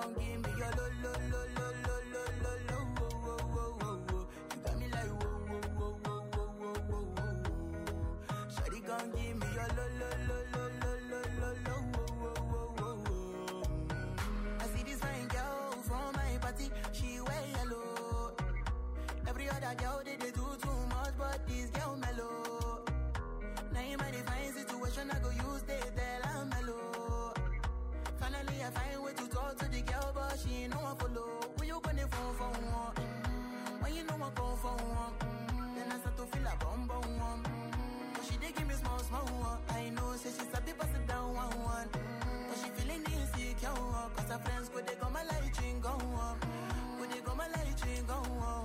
gon' give me your lo lo lo lo lo lo lo lo wo wo wo wo wo. You got me like wo wo wo wo wo wo wo wo. Shawty gon' give me your lo lo lo lo lo lo lo lo wo wo wo wo wo. I see this fine girl from my party, she wear yellow. Every other girl they do too much, but this girl mellow. Now in my divine situation, I go use they tell I'm mellow. Finally, I find way to talk to the girl, but she ain't no one follow. Who you gonna phone for one? When you know I go for one, then I start to feel a bum bum one. But she dey give me small small one. I know, say she's a bit pass it down one one. But she feeling insecure, cause her friends go they go my light ring go on. Go they go my light ring go on.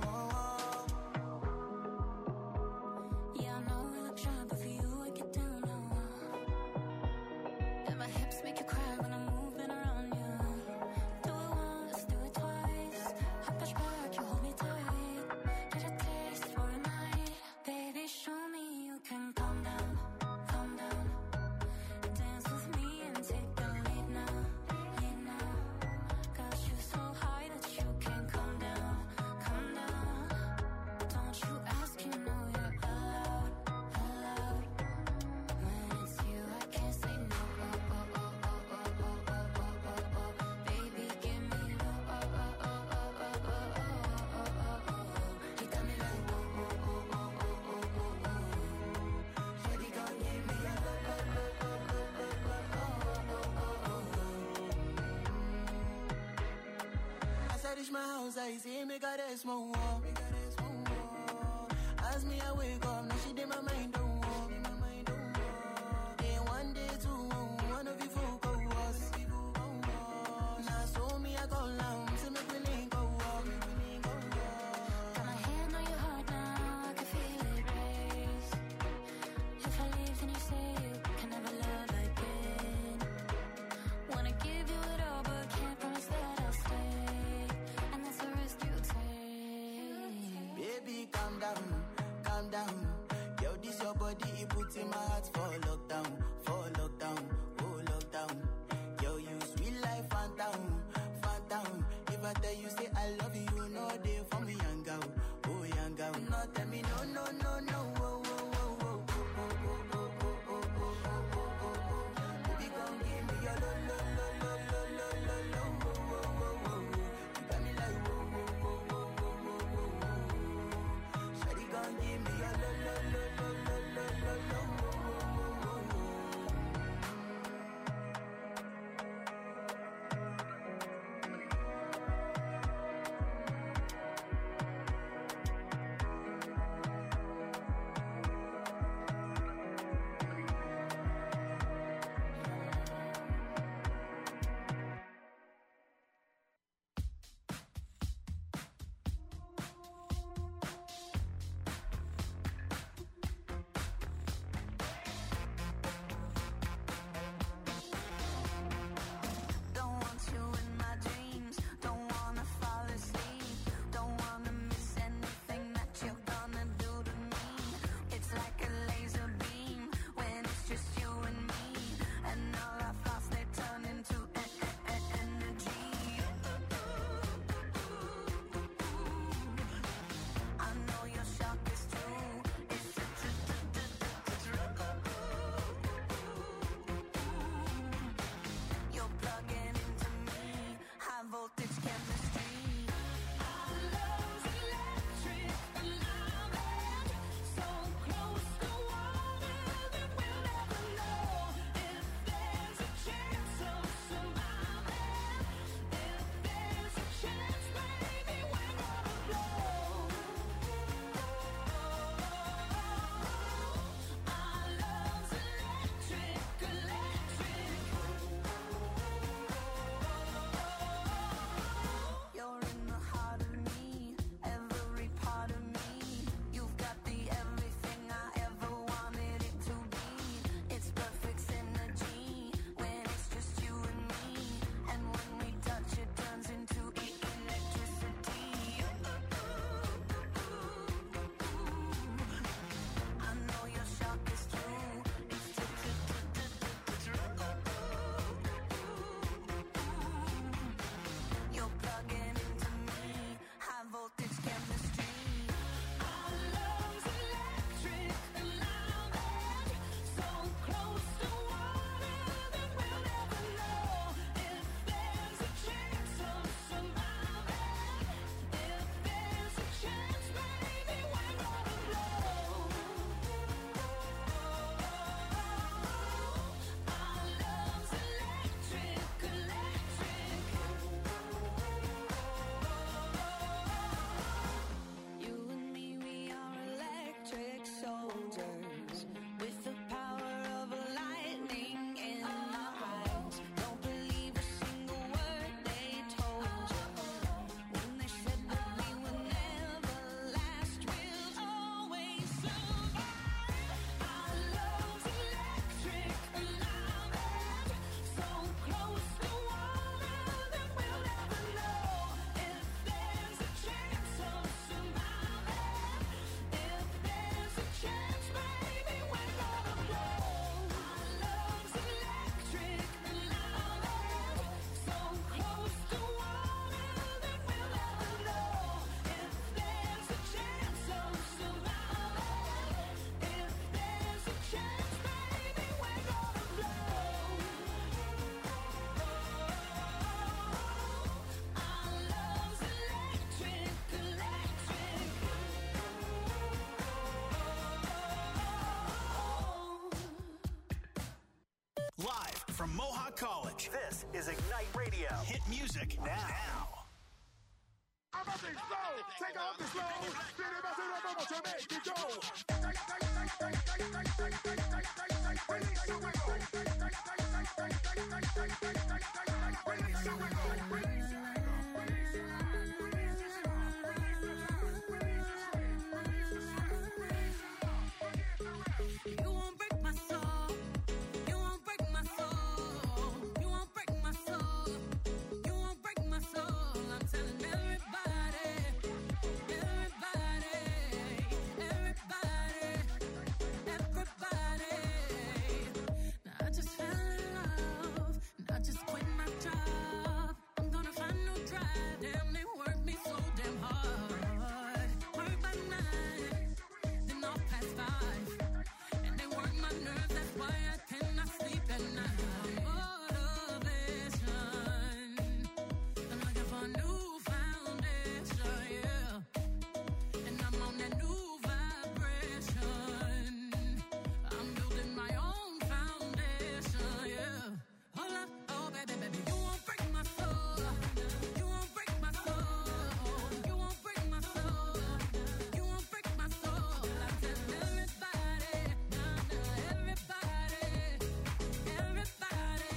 I see me got a small wall. As me I wake up, now she did my mind don't walk. Then one day two, one of you folk go was. Now so me I go long, so me willing go walk. Got my hand on your heart now, I can feel it race. If I leave then you say you can never love again. Wanna give you it all but can't promise that I'll stay. Baby, calm down, calm down. Yo, this your body, it puts in my heart for lockdown, oh lockdown. Yo, you sweet life, phantom, phantom. If I tell you, say I love you, you know they for me, young girl, oh young girl. No, tell me, no, no, no, no, oh, oh, oh, oh, oh, oh, oh, oh, oh, oh, oh, oh, oh. Baby, gon' give me your lo, lo, lo, lo, lo, lo, lo, lo, oh, oh, oh, oh. You got me like, oh, oh, oh, oh, oh, oh, oh, oh. Shawty gon' give me your lo, lo, lo, lo, lo, lo, lo, lo, oh, oh, oh, oh. from Mohawk College. This is Ignite Radio. Hit music now. I'm up and slow, take off the slow, spin it back to the moment to make it go. Release your wiggle. Release your wiggle. You won't break my soul. You won't break my soul. You won't break my soul. You won't break my soul. I'm telling everybody, everybody, everybody, everybody. Now I just fell in love, and I just quit my job. I'm gonna find no drive. Damn, they work me so damn hard. Work by 9, then off past 5. And they work my nerves, that's why I cannot sleep at night. Motivation, I'm looking for a new foundation, yeah. And I'm on that new vibration. I'm building my own foundation, yeah. Hold up, oh baby, baby, you won't break my soul. You won't break my soul. You won't break my soul. You won't break my soul. I'm telling everybody, everybody, everybody,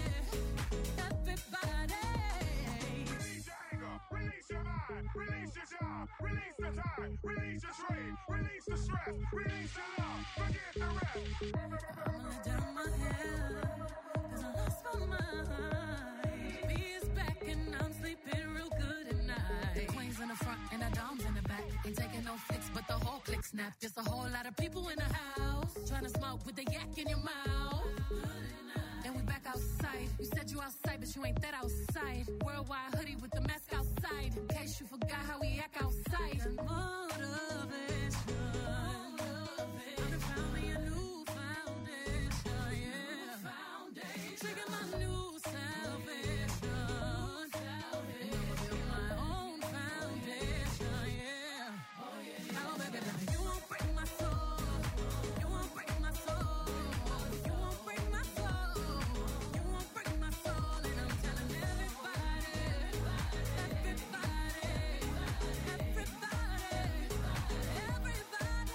everybody. Release your anger, release your mind, release your job, release the time, release your dream, release the stress, release your love, forget the rest. I'ma let down my head, 'cause I lost my mind. B is back and I'm sleeping real good at night. The queen's in the front and the dom's in the back. Ain't taking no flicks, but the whole click snap. There's a whole lot of people in the house trying to smoke with the yak in your mouth. And we back outside. You said you outside, but you ain't that outside. Worldwide hoodie with the mask outside. In case you forgot how we act outside. Motivation. I done found me a new foundation, yeah. Trigger my new salvation. And I'ma build my own foundation, yeah. Oh baby, baby, you won't break my soul. You won't break my soul. You won't break my soul. You won't break my soul. And I'm telling everybody, everybody, everybody,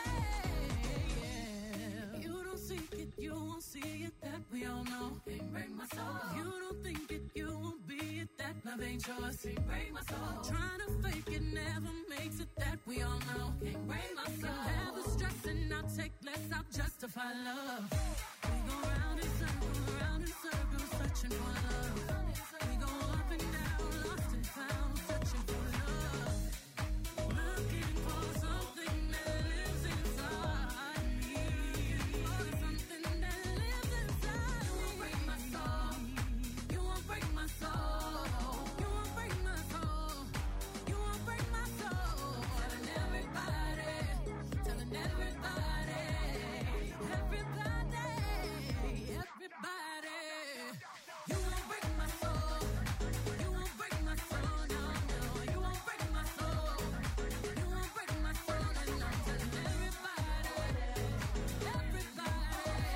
yeah. You don't seek it, you won't see it, that we all know. Can't break my soul. You don't think it, you won't be it, that love ain't yours. Can't break my soul. Trying to fake it never makes it, that we all know. Can't break my soul. Have the stress and I'll take less, I'll justify love. We go round in circles, searching for love. We go up and down, lost and found, searching for love. Looking for something that lives inside me. Something that lives inside me. You won't break my soul. You won't break my soul. You won't break my soul. You won't break my soul. Telling everybody, telling everybody, everybody, everybody. You won't break my soul. You won't break my soul. No, no. You won't break my soul. You won't break my soul. And I'm telling everybody, everybody,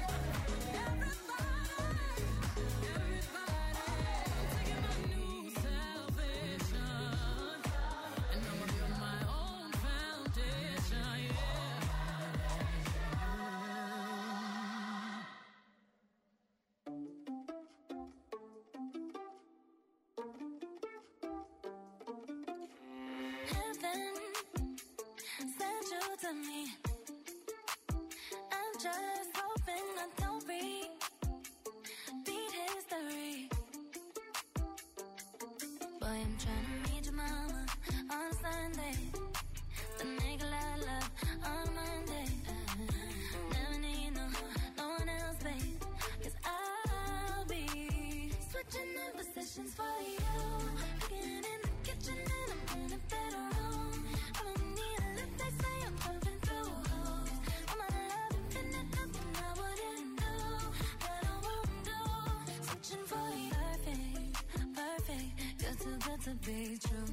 everybody, everybody. I'm taking my new salvation, and I'ma build my own foundation, yeah. Heaven sent you to me. I'm just hoping I don't beat history. Boy, I'm trying to meet your mama on Sunday. The nigga love on Monday. Never need no one else, babe. 'Cause I'll be switching in positions for you. Cooking in the kitchen and I'm in a better room. I don't need a lift, they say I'm jumping through hoops. I'm out of love, infinite, nothing I wouldn't do, that I won't do. Switching for you, perfect, perfect. You're too good to be true.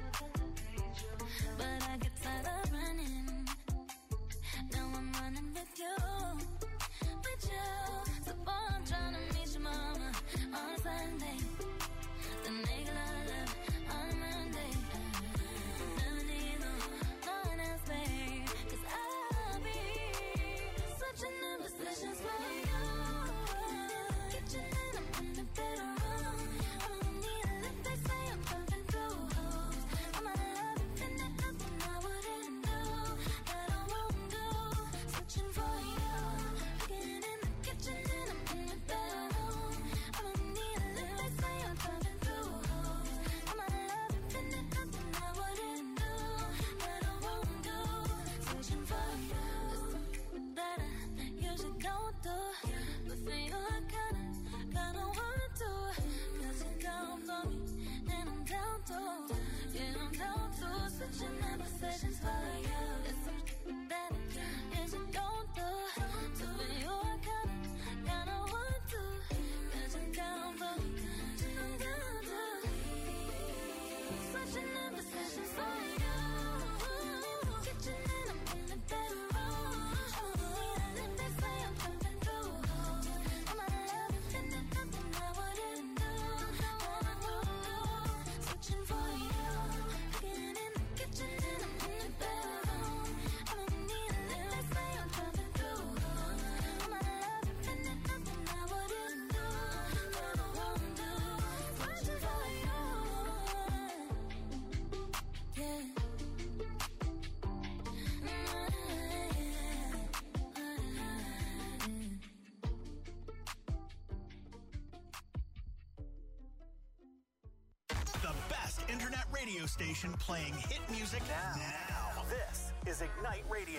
But I get tired of running. Now I'm running with you. So boy, I'm trying to meet your mama on internet radio station playing hit music now. This is Ignite Radio.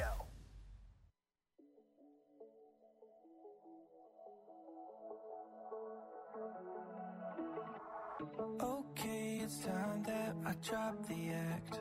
Okay, it's time that I drop the act.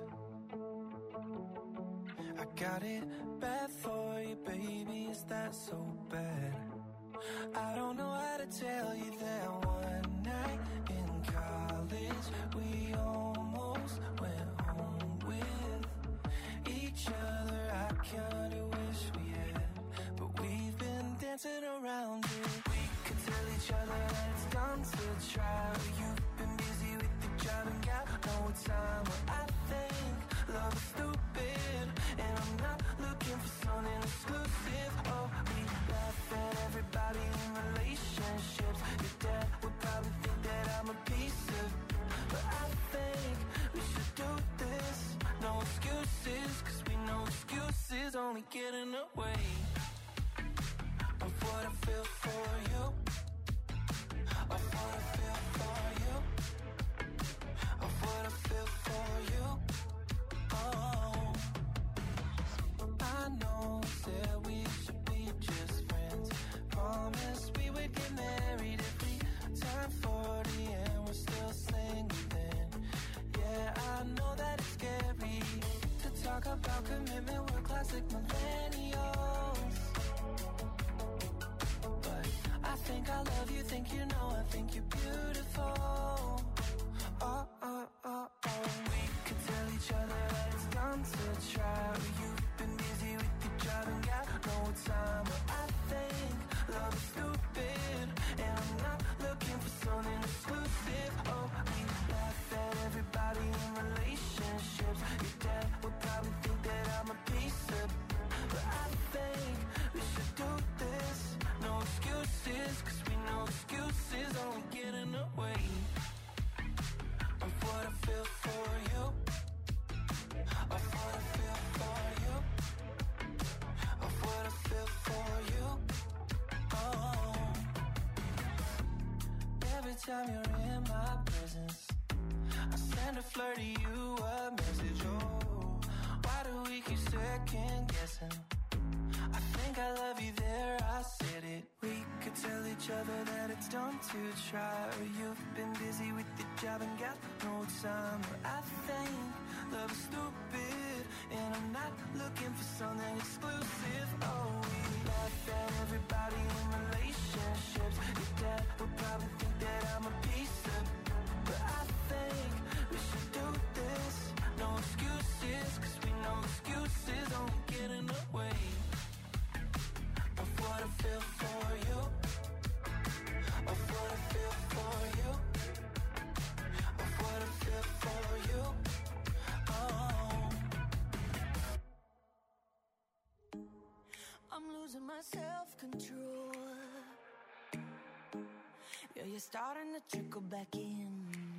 I got it bad for you, baby, is that so bad? I don't know how to tell you that one night in college we almost went home with each other. I kinda wish we had, but we've been dancing around it. We could tell each other that it's done to try. You've been busy with the job and got no time. But I think love is stupid, and I'm not looking for something exclusive. Oh, we laugh at everybody in relationships. Your dad would probably think that I'm a piece of, but I think we should do this. No excuses, cause we know excuses only get in the way of what I feel for you. Of what I feel for you. Of what I feel for you. Oh, I know that we should be just friends. Promised we would get married if we turn 40 and we're still single then. Yeah, I know that it's scary to talk about commitment. We're classic millennials. But I think I love you, think you know, I think you're beautiful. Oh, oh, oh, oh. We could tell each other that it's done to try. You've been busy with your job and got no time. But I think love is stupid, and I'm not looking for something exclusive. Oh, we laugh at everybody in relationships. Your dad would probably think that I'm a piece of, but I think we should do this. No excuses, cause we know excuses only get in the way of what I feel for you. Of what I feel for you. Of what I feel for you. Oh, every time you're in my presence, I send a flirty you a message. Oh, why do we keep second guessing? I think I love you there, I said it. We could tell each other that it's done to try. Or you've been busy with the job and got no time. But I think love is stupid, and I'm not looking for something exclusive. Oh, we laugh at everybody in relationships. Your dad would probably think that I'm a piece of, but I think we should do this. No excuses, cause we know excuses only get in the way of what I feel for you. Of what I feel for you. Of what I feel for you. Oh, I'm losing my self-control. Yeah, you're starting to trickle back in,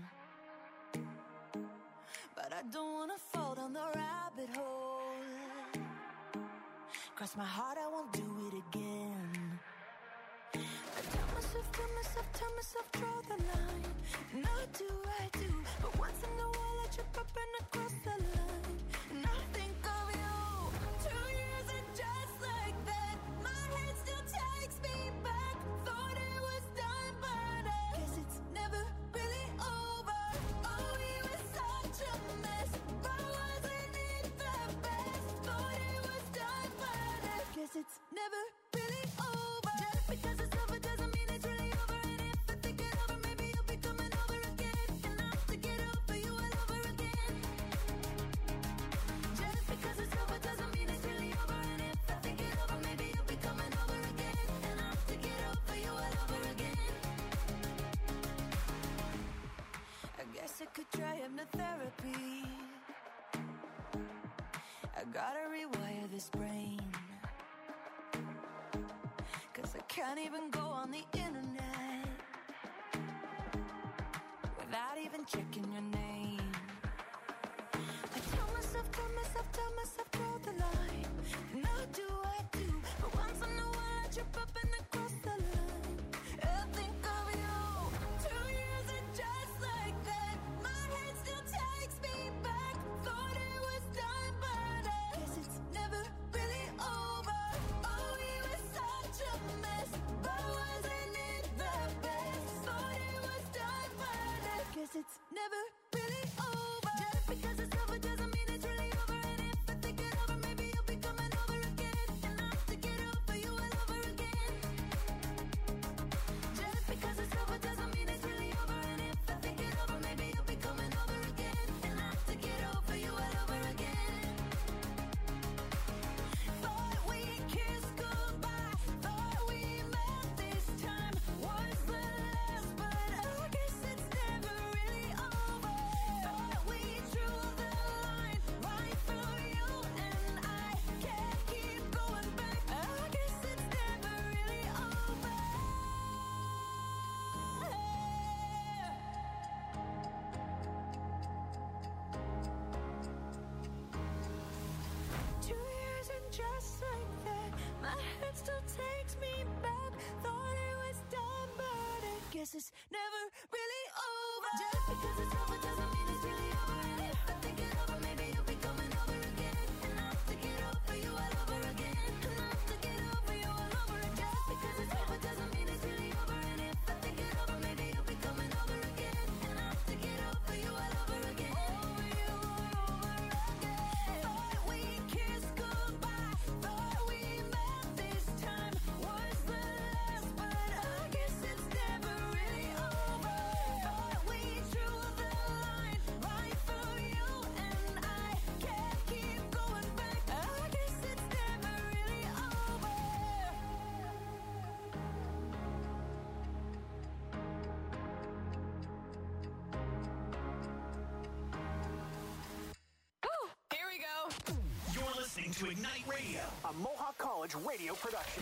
but I don't wanna fall down the rabbit hole. Cross my heart, I won't do it again. I tell myself, draw the line. Now do I do, but once in a while I trip up and I cross the line. And I think of you. 2 years and just like that, my head still takes me back. Thought it was done, but I guess it's never really over. Oh, we were such a mess, but wasn't it the best? Thought it was done, but I guess it's never really over. Just because it's over doesn't mean it's really over. And if I think it over, maybe you'll be coming over again. And I'll have to get over you all over again. Just because it's over doesn't mean it's really over. And if I think it over, maybe you'll be coming over again. And I'll have to get over you all over again. I guess I could try hypnotherapy. I gotta rewire this brain, 'cause I can't even go on the internet without even checking your name. I tell myself, draw the line. Now do I do, but once in a while I trip up and I cross the line. I think of you. 2 years and just like that, my head still tells never really over. Just because it's over doesn't mean it's really over. And if I think it over, maybe you'll be coming over again. And I'll have to get over you all over again. Just because it's over doesn't mean it's really over. And if I think it over, maybe you'll be coming over again. And I'll have to get over you all over again. Thought we kissed goodbye, thought we met this time was the last, but I guess it's never really over. Thought we drew the line right through you and I can't keep going back. I guess it's never really over. 2 years and just like that, my head still takes me back. Thought it was done, but I guess it's never really over. Just because it's over doesn't mean it's really over. And if I think it over, maybe you'll be coming over again. And I'll have to get over you all over again. And I'll have to get over you all over again. Just because it's over doesn't mean it's really over. And if I think it over, maybe you'll be coming over again. And I'll have to get over you all over again. Over you all over again. Thought we kissed goodbye, thought we met this time was the last, but I guess it's never really over. Thought we drew the line right through you and I can't keep going back. I guess it's never really over. Ooh, here we go. You're listening to Ignite Radio, a Mohawk College radio production.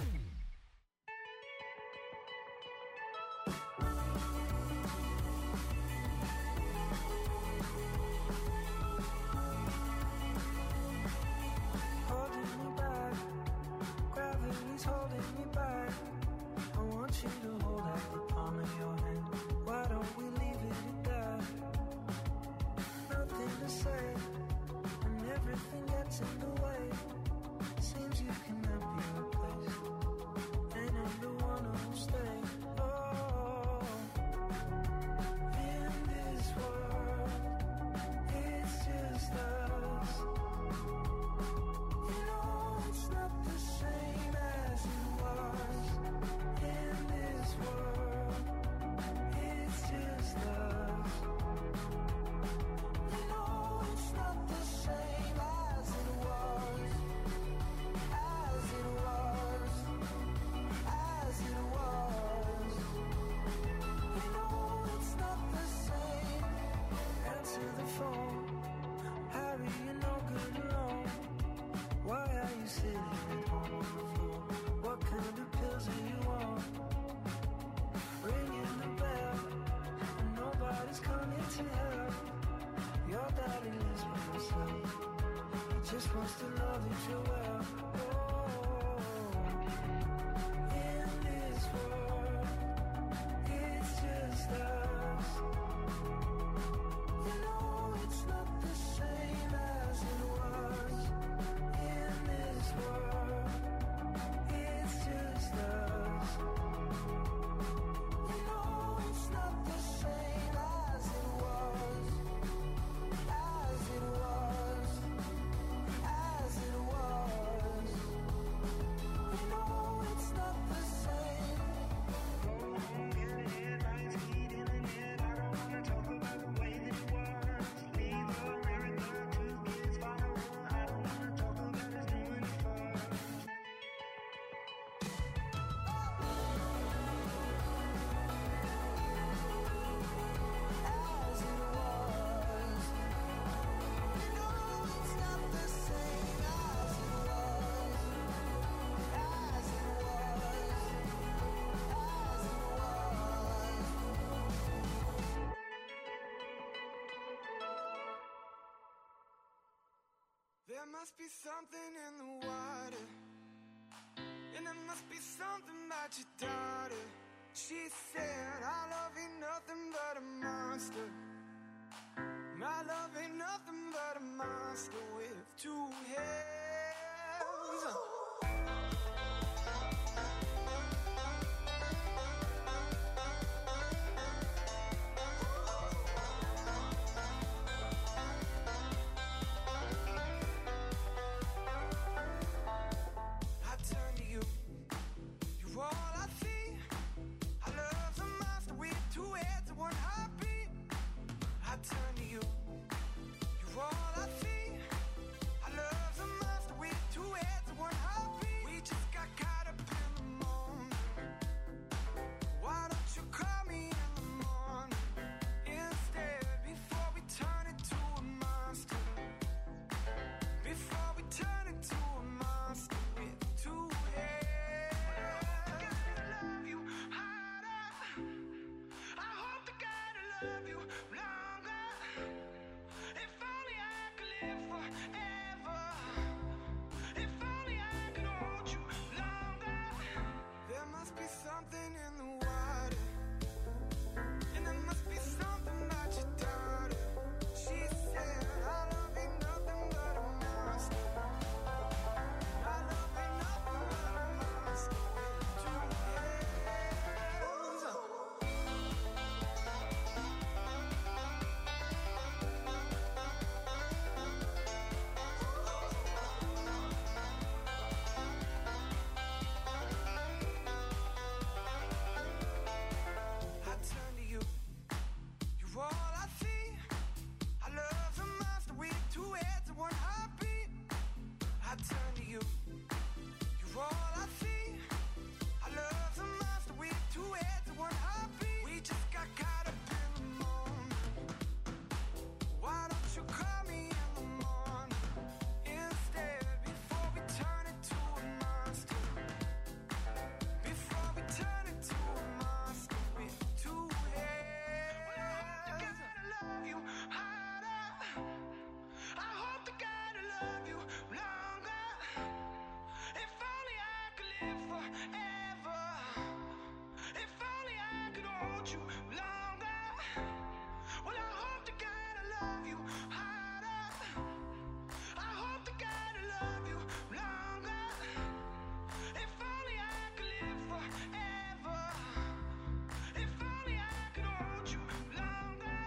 Holding me back, gravity's holding me back. I want you to hold out the palm of your hand. Why don't we leave it at that? Nothing to say, and everything gets in the way. Seems you cannot be replaced, and I'm the one who'll stay. Oh, in this world, it's just us. You know it's not the same as it was. In this world, it's just us. You know it's not the same as it was. As it was. As it was. You know it's not the same. Answer the phone. Harry, you're no good alone. Why are you sitting at home on the floor? What kind of pills do you want? Ringing the bell, and nobody's coming to help. Your daddy lives by himself. He just wants to know that you're well. Oh, in this world, it's just us. You know it's not the same as it was. In this world, it's just us. You know it's not the same as it was. As it was. As it was. You know it's not the same. Get headlines, heat in the net. I don't wanna talk about the way that it was. Leave America, 2 kids following. I don't wanna talk about us doing it first. As it was. You know it's not the same as it was. As it was. As it was. There must be something in the water, and there must be something about your daughter. She said, "I love ain't nothing but a monster. My love ain't nothing but a monster with 2 heads." forever. If only I could hold you longer. There must be something in the water, and there must be something about your daughter. She said, I love ain't nothing but a monster. I love ain't nothing but a monster. I turn to you, you're all I see. I love a monster with two heads and one heartbeat. I turn to you, you're all I see. I love a monster with two heads and one heartbeat. We just got caught up in the moment. Why don't you call me in the morning instead, before we turn into a monster? Before we turn into a monster with two heads. Well, I hope to God I love you harder. I hope to God I love you longer. If only I could live forever. If only I could hold you longer. Well, I hope to God I love you harder. I hope to God I love you longer. If only I could live forever. If only I could hold you longer.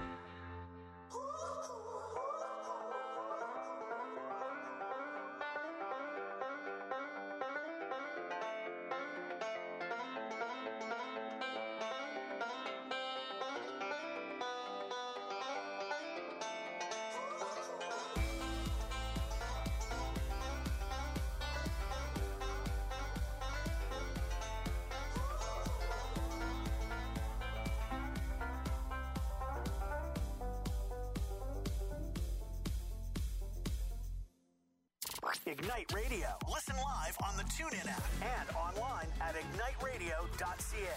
Ignite Radio. Listen live on the TuneIn app and online at igniteradio.ca.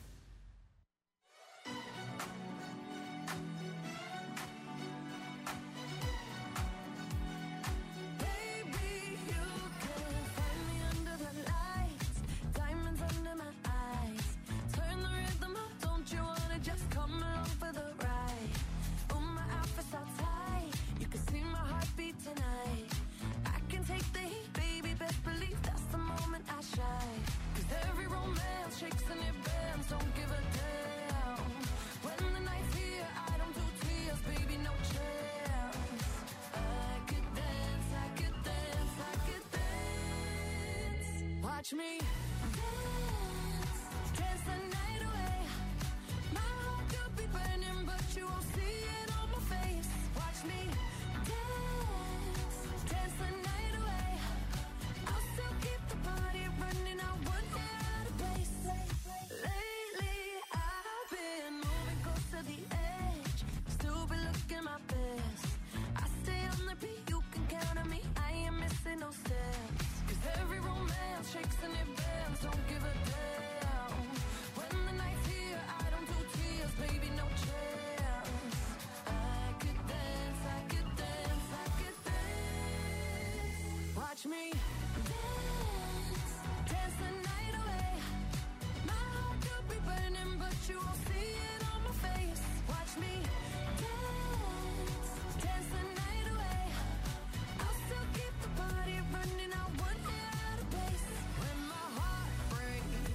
Baby, you can find me under the lights, diamonds under my eyes. Turn the rhythm up, don't you wanna just come along for the ride? Oh, my outfit's all tight, you can see my heartbeat tonight. I can take the heat, baby, best believe that's the moment I shine. 'Cause every romance shakes and it bends, don't give a damn. When the night's here, I don't do tears, baby, no chance. I could dance, I could dance, I could dance. Watch me dance, dance the night away. My heart could be burning, but you won't see it on my face. Watch me dance, dance the night away. I'll still keep the party running, I won't get out of place. Lately, I've been moving close to the edge, still be looking my best. I stay on the beat, you can count on me, I ain't missing no steps. 'Cause every romance shakes and it bends, don't give a damn. When the night's here, I don't do tears, baby, no chance. I could dance, I could dance, I could dance. Watch me dance, dance the night away. My heart could be burning, but you won't see it on my face. Watch me dance, dance the night away. I'll still keep the party running, I won't get out of place. When my heart breaks,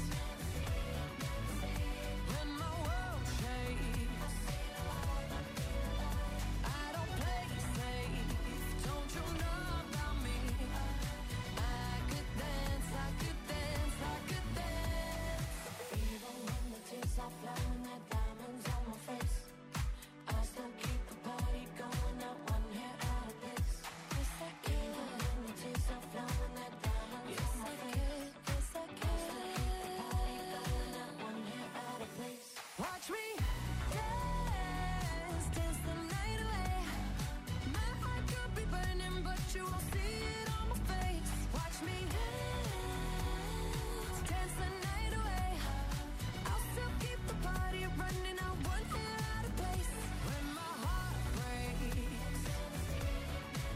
when my world shakes, I don't play safe, don't you know about me? I could dance, I could dance, I could dance. Even when the tears are flowing, the diamonds on my face, I still keep the party going, not one hair out of place. Yes, I can. Even when the tears are flowing, the diamonds on my face, yes, I can. I still keep the party going, not one hair out of place. Watch me dance, dance the night away. My heart could be burning, but you won't see it on my face. Watch me dance, dance the night away. I'll still keep the party running, I won't get out of place. When my heart breaks,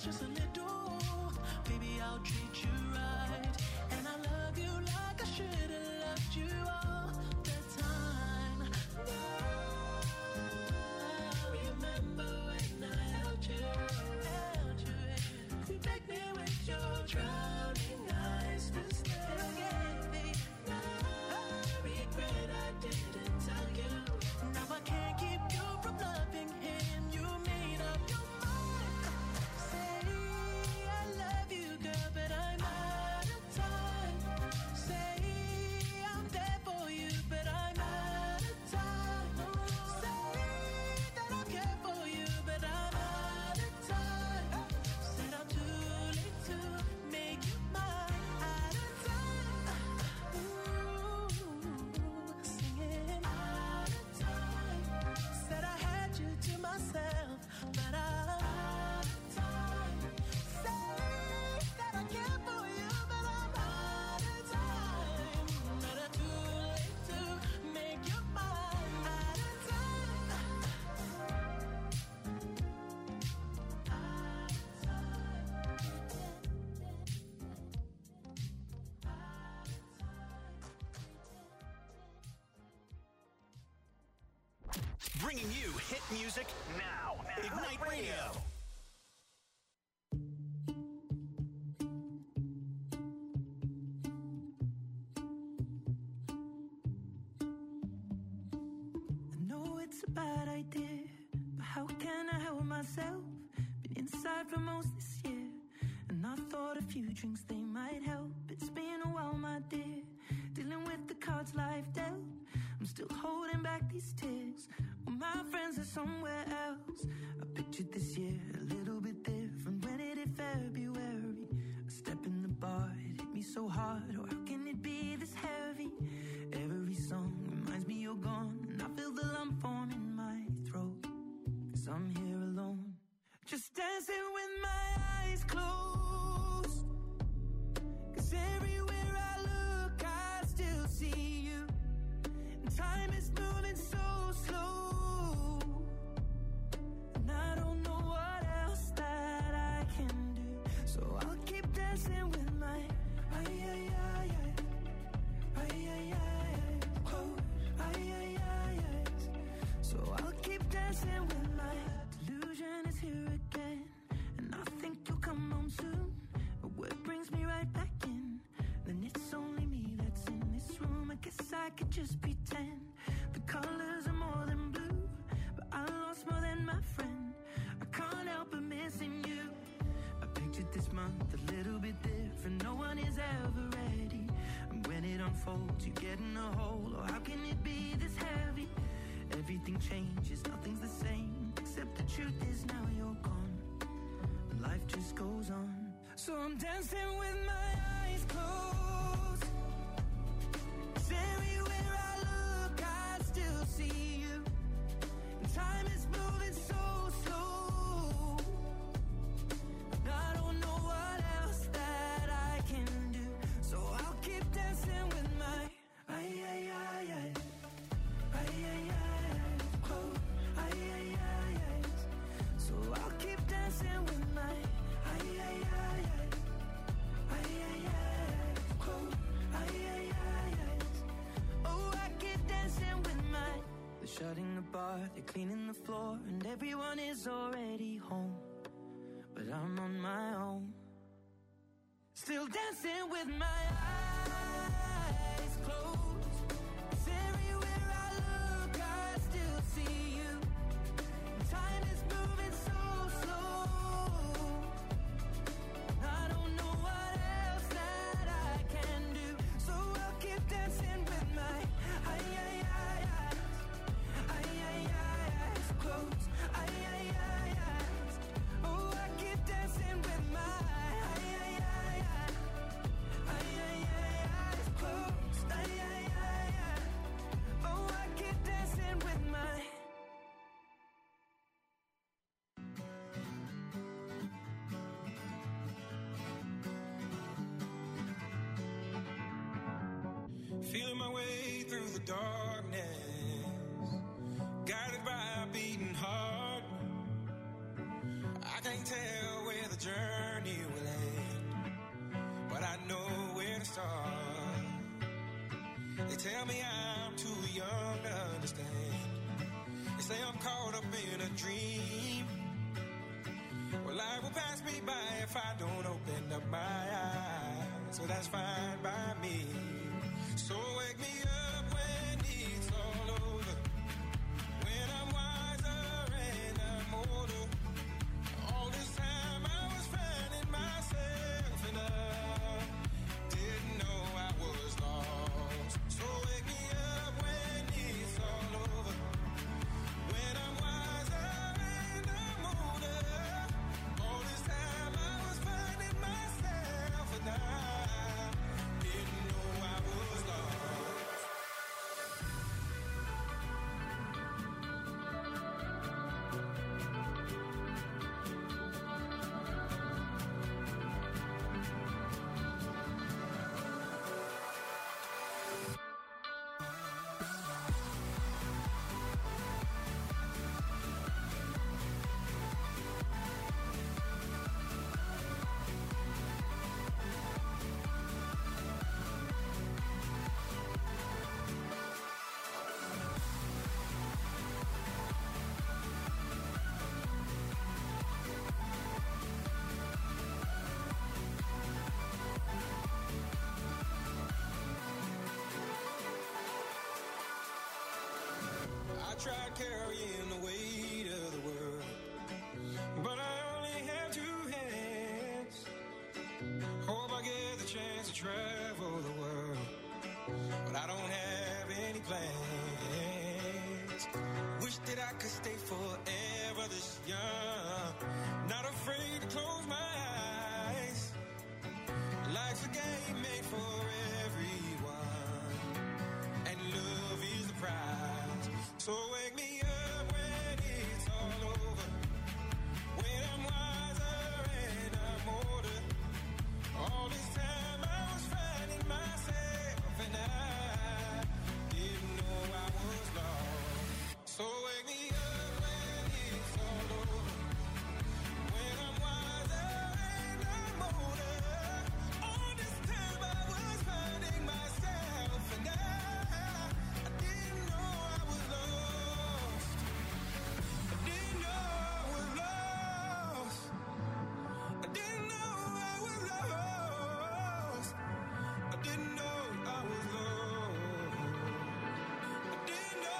just a little. Baby, I'll treat you right. And I love you like I should have loved you all the time. Now, remember when I held you. You make me with your drowning eyes to stay again. I regret I didn't tell you. Now I can't keep you from loving him. You made up your mind. Say I love you, girl, but I'm out of time. Say I'm there for you, but I'm out of time. Say that I care for you, but I'm out of time. Said I'm too late to make you mine. Out of time. Ooh, singing out of time. Said I had you to myself, but I'm out of time. Say that I care for you, but I'm out of time. But I'm too late to make you mine. Out of time. Bringing you hit music now. Ignite Radio. I know it's a bad idea, but how can I help myself? Been inside for most this year, and I thought a few drinks they might help. It's been a while, my dear, dealing with the cards life dealt. I'm still holding back these tears. Well, my friends are somewhere else. I pictured this year a little bit different. When it hit February, a step in the bar, it hit me so hard. Oh, how can it be this heavy? Every song reminds me you're gone, and I feel the lump form in my throat. 'Cause I'm here alone, just dancing with my eyes closed. 'Cause everywhere I look, I still see you. And time is moving so slow, and I don't know what else that I can do. So I'll keep dancing with my so I'll keep dancing with my delusion is here again, and I think you'll come home soon. But what brings me right back in? Then it's only me that's in this room. I guess I could just pretend the colors are more than blue, but I lost more than my friend. I can't help but missing you. I pictured this month a little bit different. No one is ever ready, and when it unfolds, you get in a hole. Oh, how can it be this heavy? Everything changes, nothing's the same, except the truth is now you're gone, and life just goes on. So I'm dancing with my eyes closed. 'Cause everywhere I look, I still see you. And time is moving so slow, and I don't know what else that I can do. So I'll keep dancing with my so I'll keep dancing with my oh, I keep dancing with my. They're shutting the bar, they're cleaning the floor, and everyone is already home, but I'm on my own, still dancing with my eyes closed. 'Cause everywhere I look, I still see you. Time is moving so slow, I don't know what else that I can do. So I'll keep dancing with my eyes closed. Oh, I keep dancing with my eyes closed. Oh, I keep dancing with my. Feeling my way through the darkness, guided by a beating heart. I can't tell where the journey will end, but I know where to start. They tell me I'm too young to understand. They say I'm caught up in a dream. Well, life will pass me by if I don't open up my eyes. So that's fine by me. So wake me up when it's all over, when I'm wiser and I'm older. All this time I was finding myself and I didn't know I was lost. So wake me up when it's all over, when I'm wiser and I'm older. All this time I was finding myself and I didn't know I was lost. I tried carrying the weight of the world, but I only have two hands. Hope I get the chance to travel the world, but I don't have any plans. Wish that I could stay forever this young, not afraid to close my eyes. Life's a game made for everyone, and love is the prize. So wake me up when it's all over, when I'm wiser and I'm older. All this time I was finding myself and I didn't know I was lost. So wake me up when it's all over, when I'm wiser and I'm older. All this time I was finding myself and I didn't know I was lost. I didn't know I was lost. I didn't know I was lost. I didn't know I was lost. I didn't know.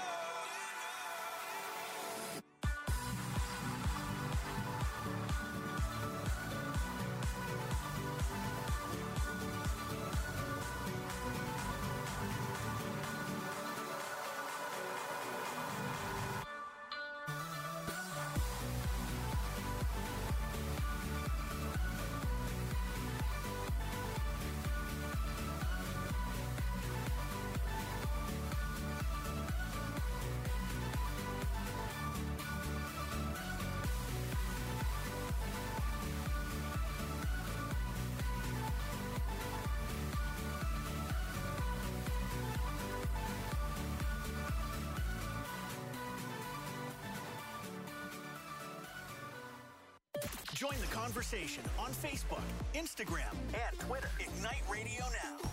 Join the conversation on Facebook, Instagram, and Twitter. Ignite Radio Now.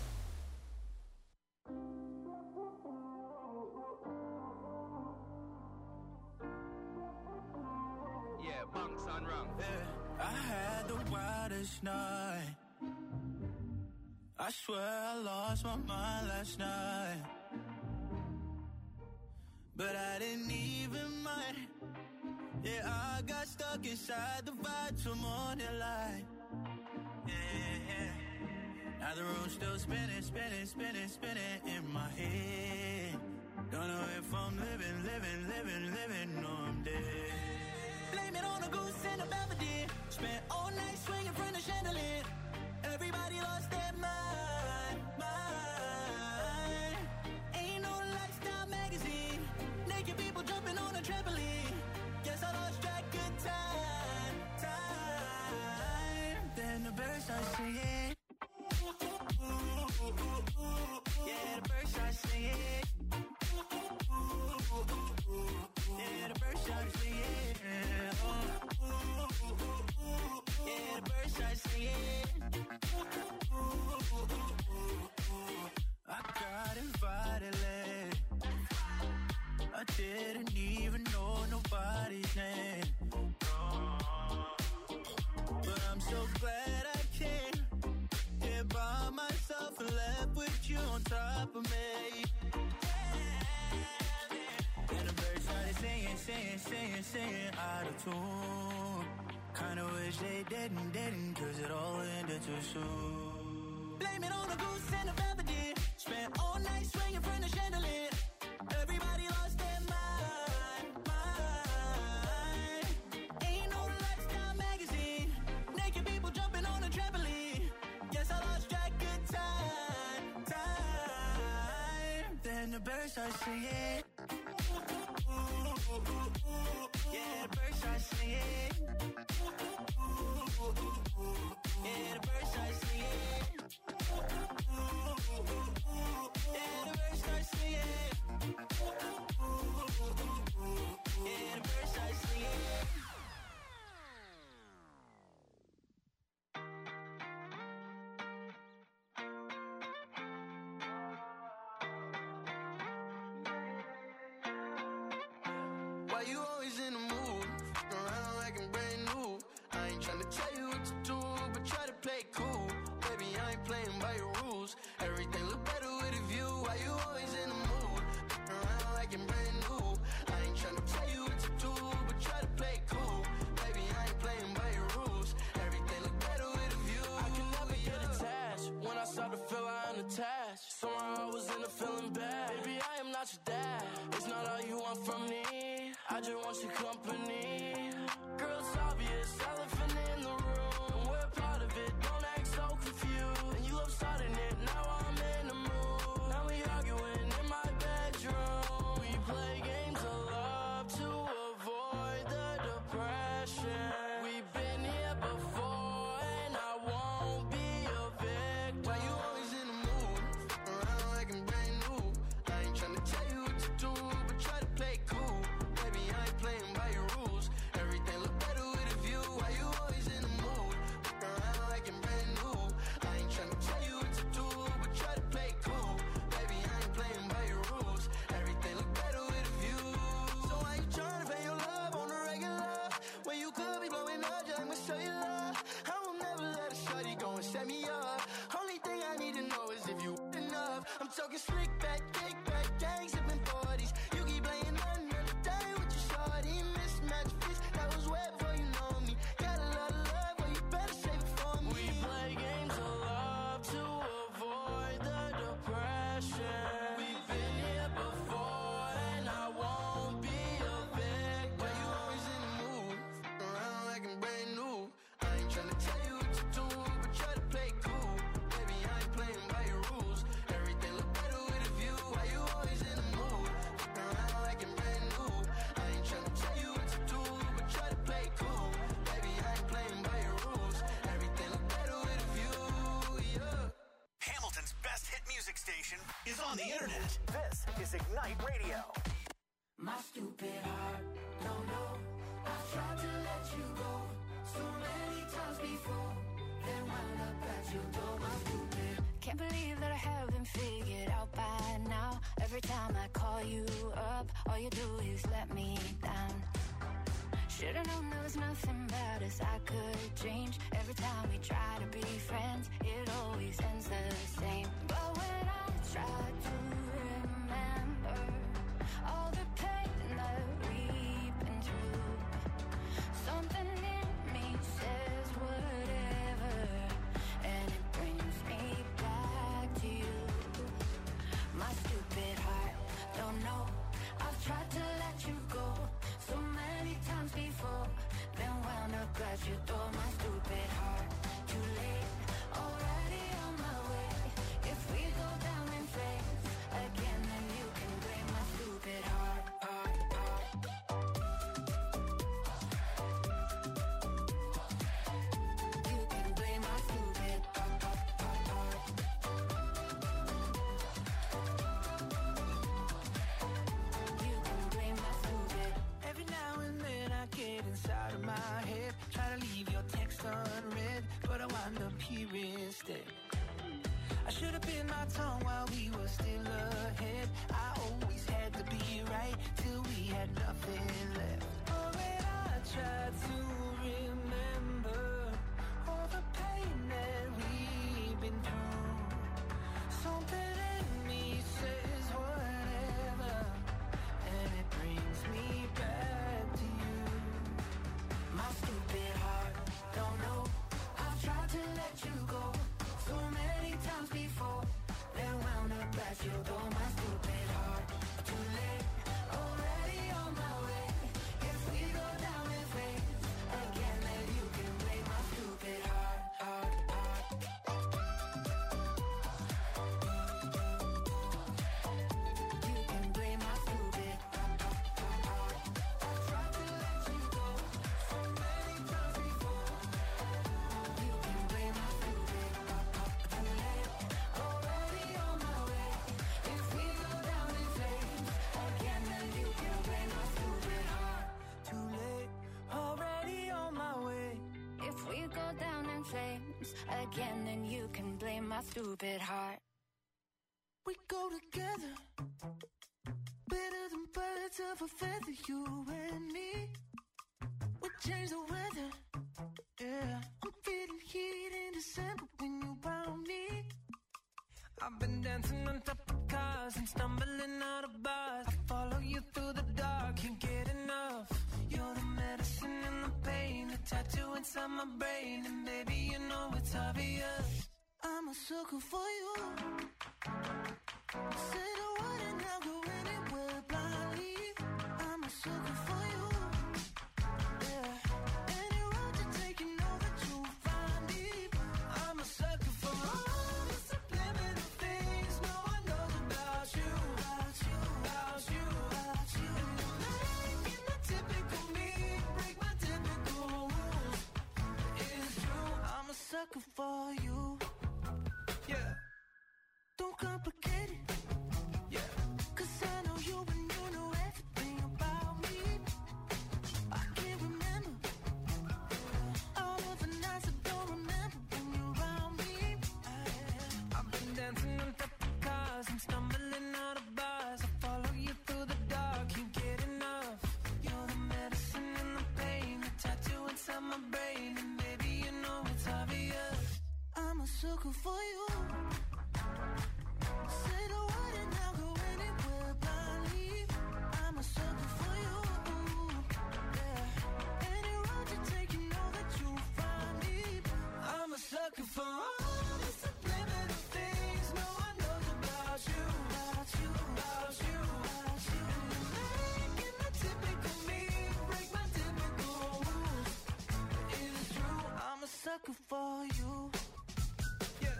Yeah, bunks on rum. I had the wildest night. I swear I lost my mind last night, but I didn't even mind. Yeah, I got stuck inside the vibe till morning light. Yeah. Now the room's still spinning, spinning, spinning, spinning in my head. Don't know if I'm living, or I'm dead. Blame it on a goose and a Belvedere. Spent all night swinging from the chandelier. Everybody lost their mind. Ain't no lifestyle magazine. Naked people jumping on a trampoline. Guess I lost track of time. Then the birds start singing. Yeah, the birds start singing. Yeah, the birds start singing. Yeah, the top of me. And the birds started singing out of tune. Kinda wish they didn't, cause it all ended too soon. Blame it on the goose and the velvet. Spent all night swinging from the chandelier. Everybody lost their mind. Ain't no lifestyle magazine. Naked people jumping on a trampoline. Guess I lost track of time. Then the birds start singing. Yeah, the birds start singing. Yeah, the birds start singing. Yeah, the birds start singing. Yeah, the birds start singing. Why you always in the mood? Around like I'm brand new. I ain't tryna tell you what to do, but try to play cool. Baby, I ain't playing by your rules. Everything look better with a view. Why you always in the mood? Around like I'm brand new. I ain't tryna tell you what to do, but try to play cool. Baby, I ain't playing by your rules. Everything look better with a view. I can never get attached. When I start to feel I'm unattached, somehow I was in a feeling bad. Baby, I am not your dad. It's not all you want from me. I just want your company. Girl, it's obvious, elephant in the room. And we're part of it, don't act so confused. And you love starting it, now I'm in the mood. Now we arguing in my bedroom. We play games of love to avoid the depression. We've been here before and I won't be a victim. Why you always in the mood? Around like I'm brand new. I ain't tryna tell you what to do, but try to play cool. Baby, I ain't playing by your rules. Everything look better with a view. Why you always in the mood? Around like I'm brand new. I ain't tryna tell you what to do, but try to play cool. Baby, I ain't playing by your rules. Everything look better with a view. So why you tryna pay your love on the regular? When you could be blowing up just like my cellular. I will never let a shorty go and set me up. Only thing I need to know is if you enough. I'm talking slick back, kick back, gang sipping 40s. You keep playing another day with your shorty. Mismatched fish, that was wet before you know me. Got a lot of love, well you better save it for me. We play games of love to avoid the depression. We've been here before and I won't be a victim. Why you always in the mood? Around like I'm brand new. I ain't tryna tell you what to do, but try to play cool. Baby, I ain't playing by your rules. Everything look better with a view. Why you always in the mood? Around like I'm brand new. I ain't tryna tell you what to do, but try to play cool. Baby, I ain't playing by your rules. Everything look better with a view, yeah. Hamilton's best hit music station is on the internet. This is Ignite Radio. My stupid heart, don't know. I've tried to let you go so many times before. Then wound up at your door, my stupid. Can't believe that I haven't figured out by now. Every time I call you up, all you do is let me down. Should've known there was nothing about us I could change. Every time we try to be friends, it always ends the same. But when I try to remember all the pain that we've been through, something in me says whatever, and it brings me back to you. My stupid heart, don't know. I've tried to let you go so many times before, then wound up at your door. My stupid heart, too late, already on my way. If we go down in flames again, then you can blame my stupid heart, heart, heart. You can blame my stupid heart, heart, heart, heart. You can blame my stupid. Every now and then I get inside of my head, try to leave your text unread, but I wind up here instead. I should have bit my tongue while we were still ahead. I always had to be right till we had nothing left. Oh, when I tried to remember all the pain that we've been through, something in me times again, then you can blame my stupid heart. We go together, better than birds of a feather, you and me. We change the weather, yeah. I'm feeling heat in December when you found me. I've been dancing on top of cars and stumbling out of bars. I follow you through the dark, can't get enough. You're the medicine and the pain, the tattoo inside my brain. And baby, you know it's obvious, I'm a sucker for you. Say the word and I'll go anywhere blindly. I'm a sucker for you. Yeah. Any road you take, you know that you'll find me. I'm a sucker for all the subliminal things no one knows about you, about you, about you, about you. And you're making the typical me break my typical rules. It's true, I'm a sucker for you. yeah, Don't complicate it. yeah. 'Cause I know you and you know everything about me. I can't remember all of the nights I don't remember when you're around me. I've been dancing on top of cars and stumbling out of bars. I follow you through the dark, can't get enough. You're the medicine and the pain, the tattoo inside my brain. And baby, you know it's obvious, I'm a sucker for you. Say the word and I'll go anywhere blindly. I'm a sucker for you. Yeah. Any road you take, you know that you'll find me. I'm a sucker for all the subliminal things no one knows about you, about you, about you, about you. And you're making the typical me break my typical rules. It's true, I'm a sucker for you. yeah.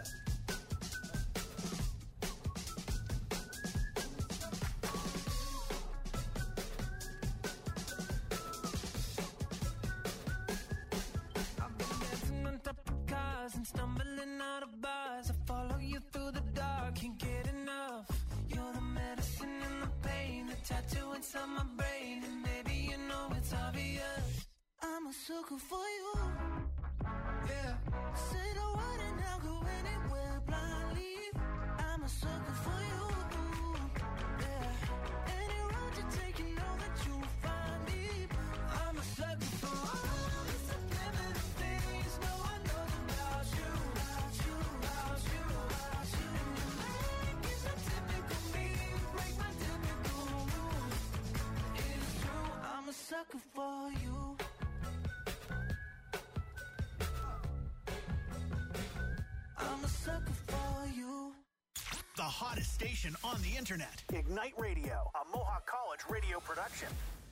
I've been dancing on top of cars and stumbling out of bars. I follow you through the dark, can't get enough. You're the medicine and the pain, the tattoo inside my brain. And baby, you know it's obvious, I'm a sucker for you. yeah. Say the word and I'll go anywhere blindly. I'm a sucker for you. Yeah. Any road you take, you know that you'll find me. I'm a sucker for all the subliminal things no one knows about you, about you, about you, about you. And you're making the typical me break my typical rules. It's true, I'm a sucker for you. I'm a sucker for you. The hottest station on the internet. Ignite Radio, a Mohawk College radio production.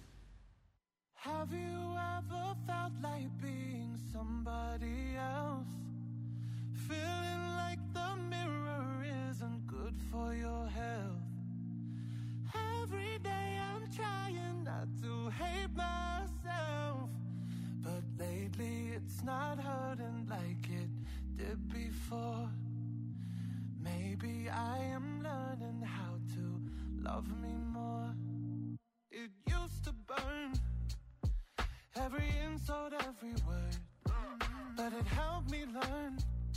Have you ever felt like being somebody else? Feeling like the mirror isn't good for your health. Every day I'm trying not to hate myself, but lately it's not hurting like it did before. Maybe I am learning how to love me more. It used to burn, every insult, every word, but it helped me learn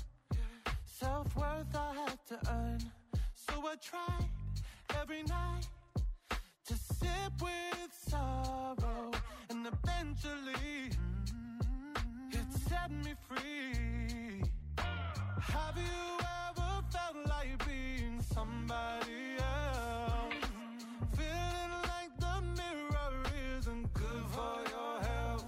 self-worth I had to earn. So I tried every night to sit with sorrow, and eventually it set me free. Have you ever felt like being somebody else? Feeling like the mirror isn't good for your health.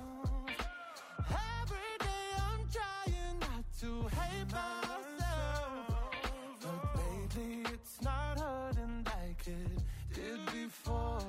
Every day I'm trying not to hate myself, but lately it's not hurting like it did before.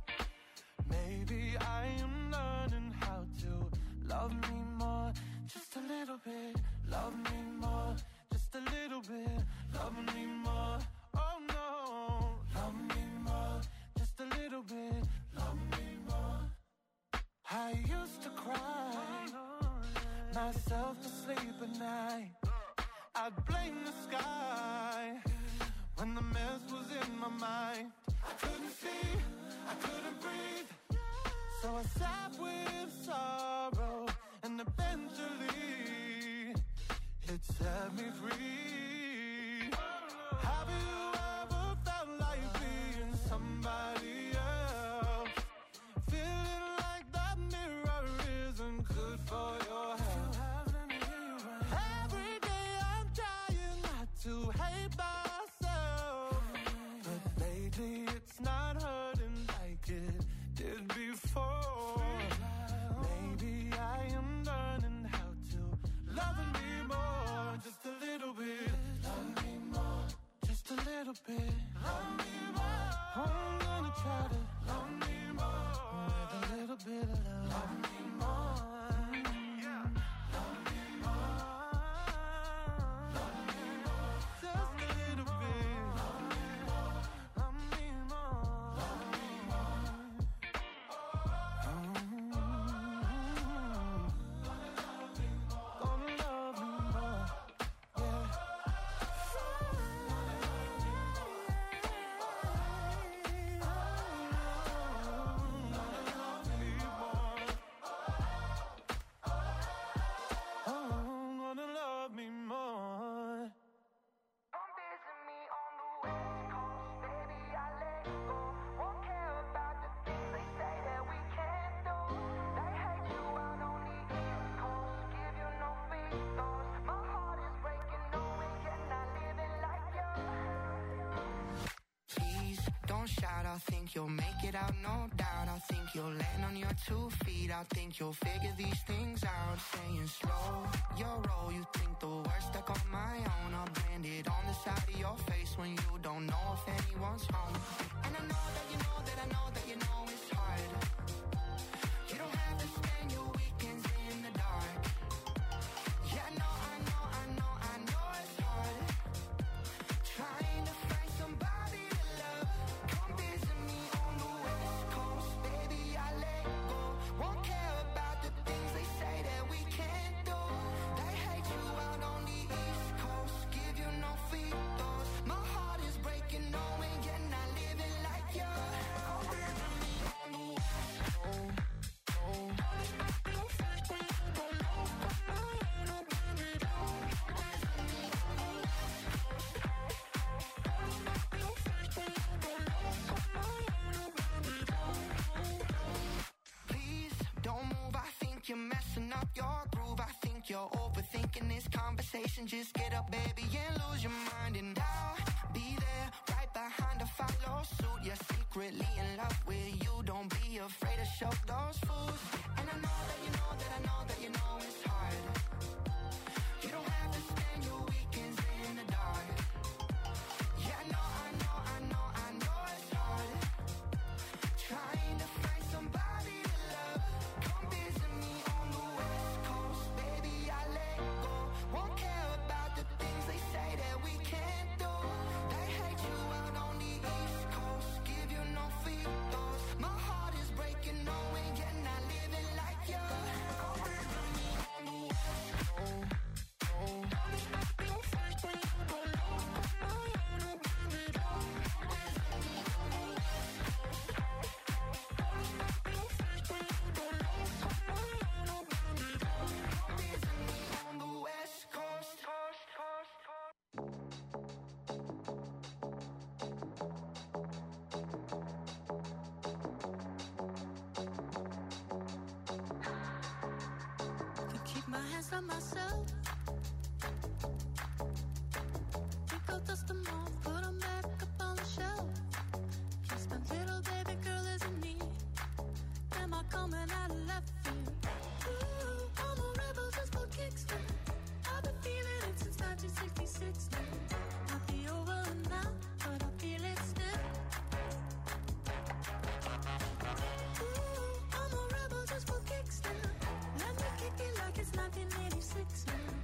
Maybe I am learning how to love me more. Just a little bit, love me more. Just a little bit, love me more. Oh no, love me more. Just a little bit, love me more. I used to cry myself to sleep at night. I'd blame the sky when the mess was in my mind. I couldn't see, I couldn't breathe, so I sat with sorrow, and eventually it set me free. Have you ever felt like being somebody else? Feeling like that mirror isn't good for your health. Every day I'm trying not to hate myself, but lately it's not hurting like it did before. Maybe I am learning how to love me more, just a little bit. Love me more, just a little bit. Love me more. I'm gonna try to love me more with a little bit of love. Love me more. Yeah. Love me more. Love me more. Just a little bit. Love me more. Love me more. Love me more. Gonna love me more. Yeah. Gonna love me more. Come visit me on the West Coast, baby, I let go. Won't care about the things they say that we can't do. They hate you out on the East Coast, give you no free throws. My heart is breaking, knowing you're not living like you. Please don't shout, I think you'll make it out, no doubt. I think you'll land on your 2 feet. I think you'll figure these things out. Saying slow your roll, you think the worst stuck on my own. I'll brand it on the side of your face when you don't know if anyone's home. And I know that you know that I know that you know it's hard. You don't have to spend your weekends in the dark. Yeah, I know it's hard. Trying to find somebody to love. Come visit me on the West Coast, baby, I let go. Won't care about the things they say that we can't do. They hate you out on the East Coast, give you no free throws. My heart is breaking, knowing you're not living like you. Come visit me on the West Coast. Please don't move, I think you're messing up your groove. I think you're overthinking this conversation. Just get up, baby, and lose your mind. And I'll be there, right behind to follow suit. You're secretly in love with you. Don't be afraid to show those fools. And I know that you know that I know that you know it's hard. You don't have to spend your weekends in the dark. Yeah, I know it's hard. Trying to find somebody to love. Come visit me on the West Coast, baby, I let go. Won't care about the things they say that we can't do. They hate you out on the East Coast, give you no free throws. My heart is breaking, knowing you're not living like you. Come visit me on the West Coast. On the West Coast. Can keep my hands on myself. Pick up, dust them off, put them back up on the shelf. Kiss my little baby girl isn't me. Am I coming out of left field? Ooh, I'm a rebel just for kicks. I've been feeling it since 1966 now. Might be over now, but I feel it still. Ooh, I'm a rebel just for kicks now. Let me kick it like it's 1986 now.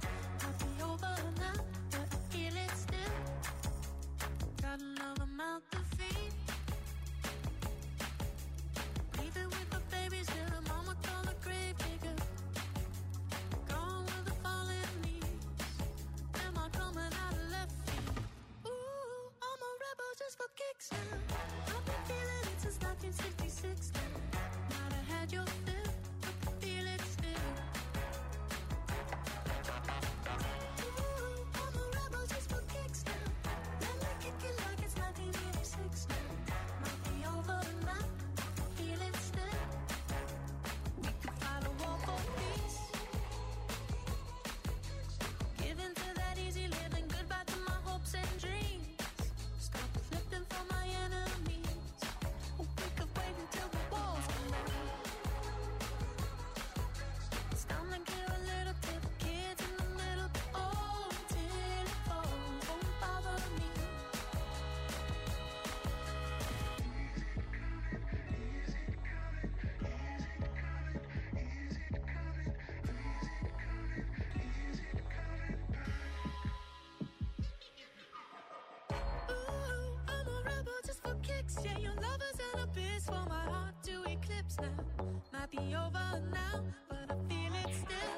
fix. Yeah, your love is an abyss for my heart to eclipse now. Might be over now, but I feel it still.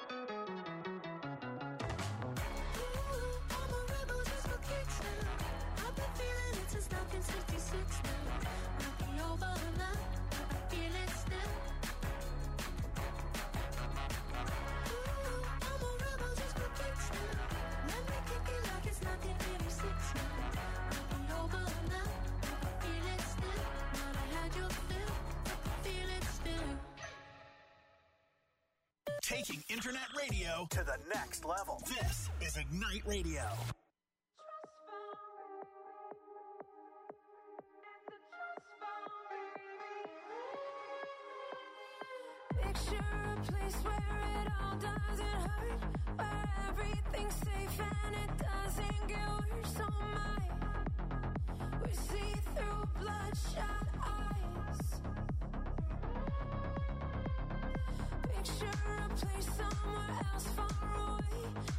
Ooh, I'm a rebel just for kicks now. I've been feeling it since 1966 now. Might be over now, but I feel it still. Ooh, I'm a rebel just for kicks now. Let me kick it like it's 1986 now. Might be over now, but I feel it still. Might have had your fill, but I feel it still. Taking internet radio to the next level. This is Ignite Radio. Picture a place where it all doesn't hurt, where everything's safe and it doesn't get worse. Oh my, we see through bloodshot eyes. Picture a place somewhere else far away,